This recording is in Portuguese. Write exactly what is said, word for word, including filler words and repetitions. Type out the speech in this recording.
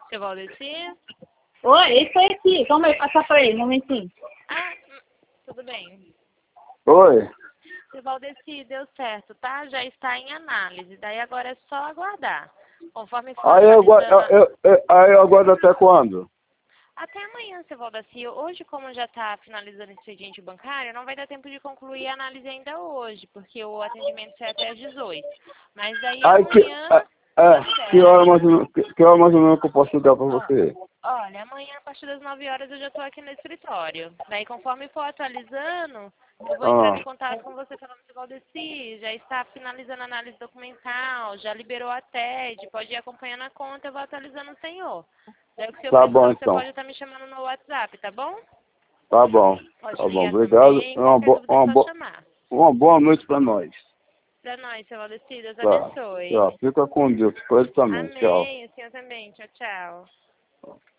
Seu Valdeci? Oi, ele foi aqui. Calma aí, passar pra ele, um momentinho. Ah, tudo bem. Oi. Seu Valdeci, deu certo, tá? Já está em análise. Daí agora é só aguardar. Conforme for Aí eu, aguardo- atualizando... eu, eu, aí eu aguardo até quando? Até amanhã, seu Valdeci. Hoje, como já está finalizando esse expediente bancário, não vai dar tempo de concluir a análise ainda hoje, porque o atendimento sai até às dezoito. Mas daí Aí que, amanhã... é, é, que hora mais ou menos, que, que hora mais ou menos que eu posso ligar pra Ó, você? olha, amanhã a partir das nove horas eu já estou aqui no escritório. Daí, conforme for atualizando, eu vou entrar Ah, em contato com você falando que Valdeci já está finalizando a análise documental, já liberou a T E D, pode ir acompanhando a conta, eu vou atualizando o senhor. Daí, o que eu tá precisar, bom você então. pode estar me chamando no WhatsApp, tá bom? Tá bom. Pode Tá bom, ligar obrigado. também, Uma, qualquer bo dúvida é uma, só bo chamar. uma boa noite pra nós. Pra nós, seu Valdeci, Deus Tá. abençoe. Tchau. Fica com Deus. Pra ele também. Tchau. Amém, o senhor também. Tchau, tchau.